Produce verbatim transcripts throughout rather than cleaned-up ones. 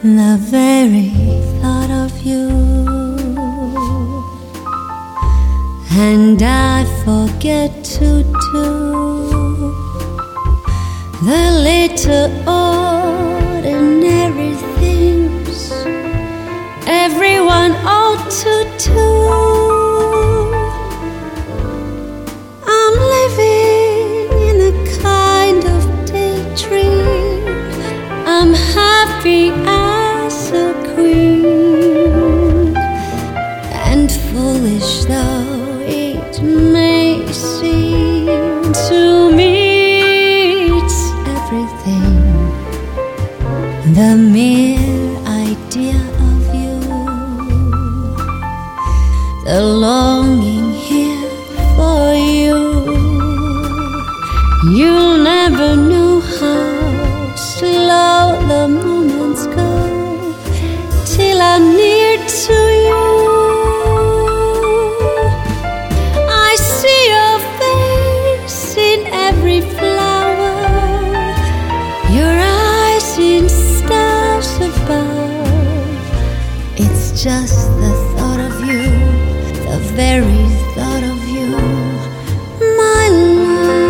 The very thought of you, and I forget to do the little ordinary things everyone ought to do. I'm living in a kind of daydream. I'm happy as a queen, and foolish though it may seem to me, it's everything. The mere idea of you, the longing here for you. You'll never know how slow the moments go till I'm near to you. I see your face in every flower, your eyes in stars above. It's just the thought of you, the very thought of you, my love.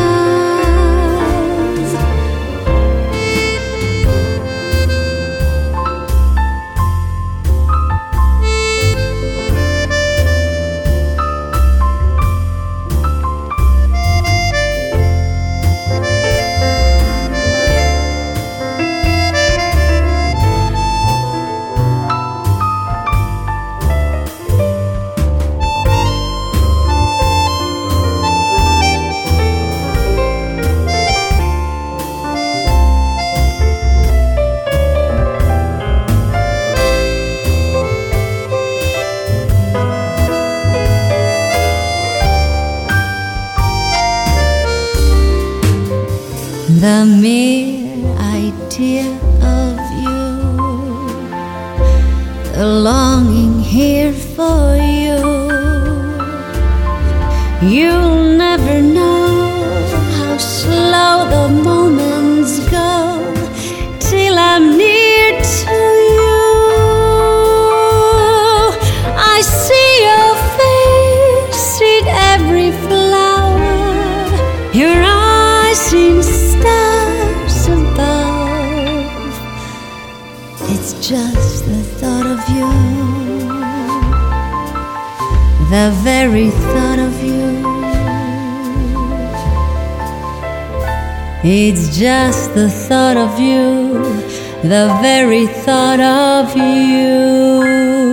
The mere idea of you, the longing here for you. You'll never know how slow the moments go till I'm near to you. I see your face in every flower, your eyes in stars above. It's just the thought of you, the very thought of you. It's just the thought of you, the very thought of you.